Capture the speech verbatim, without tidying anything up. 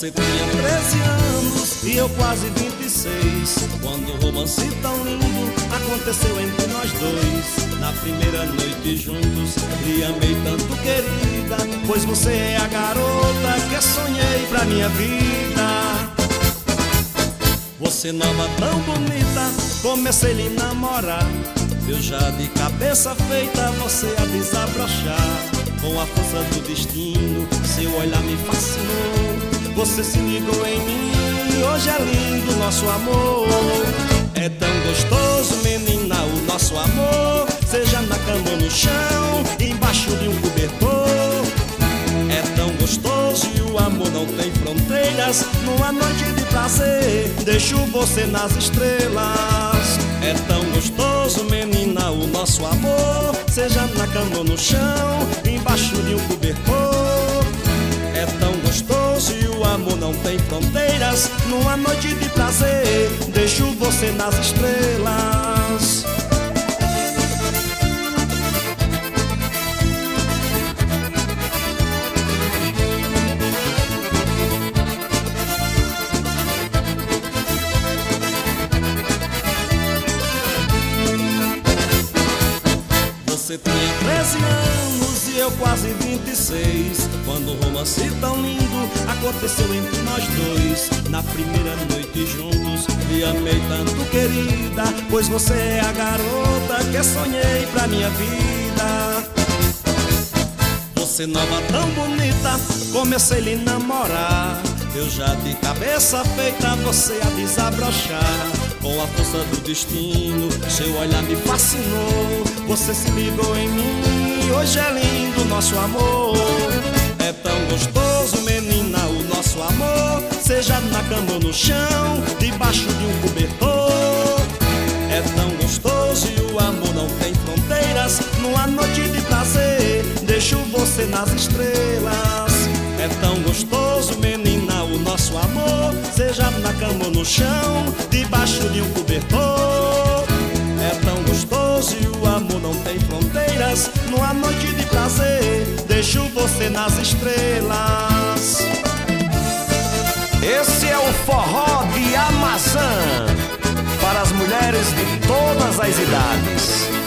Você tinha treze anos e eu quase vinte e seis, quando o romance tão lindo aconteceu entre nós dois. Na primeira noite juntos, lhe amei tanto, querida, pois você é a garota que sonhei pra minha vida. Você nova, tão bonita, comecei a lhe namorar. Eu já de cabeça feita, você a desabrochar. Com a força do destino, seu olhar me fascinou. Você se ligou em mim, hoje é lindo nosso amor. É tão gostoso, menina, o nosso amor, seja na cama ou no chão, embaixo de um cobertor. É tão gostoso e o amor não tem fronteiras. Numa noite de prazer, deixo você nas estrelas. É tão gostoso, menina, o nosso amor, seja na cama ou no chão, embaixo de um cobertor. É tão gostoso e o amor não tem fronteiras. Numa noite de prazer, deixo você nas estrelas. Você tinha treze anos e eu quase vinte e seis, quando um romance tão lindo aconteceu entre nós dois. Na primeira noite juntos, me amei tanto, querida, pois você é a garota que sonhei pra minha vida. Você nova, tão bonita, comecei a lhe namorar. Eu já de cabeça feita, você a desabrochar. Com a força do destino, seu olhar me fascinou. Você se ligou em mim, hoje é lindo nosso amor. É tão gostoso, menina, o nosso amor, seja na cama ou no chão, debaixo de um cobertor. É tão gostoso e o amor não tem fronteiras. Numa noite de prazer, deixo você nas estrelas. É tão gostoso, menina, o nosso amor, seja na cama ou no chão, debaixo de um cobertor. É tão gostoso e o amor não tem fronteiras. Numa noite de prazer, deixo você nas estrelas. Esse é o Forró de Amazã, para as mulheres de todas as idades.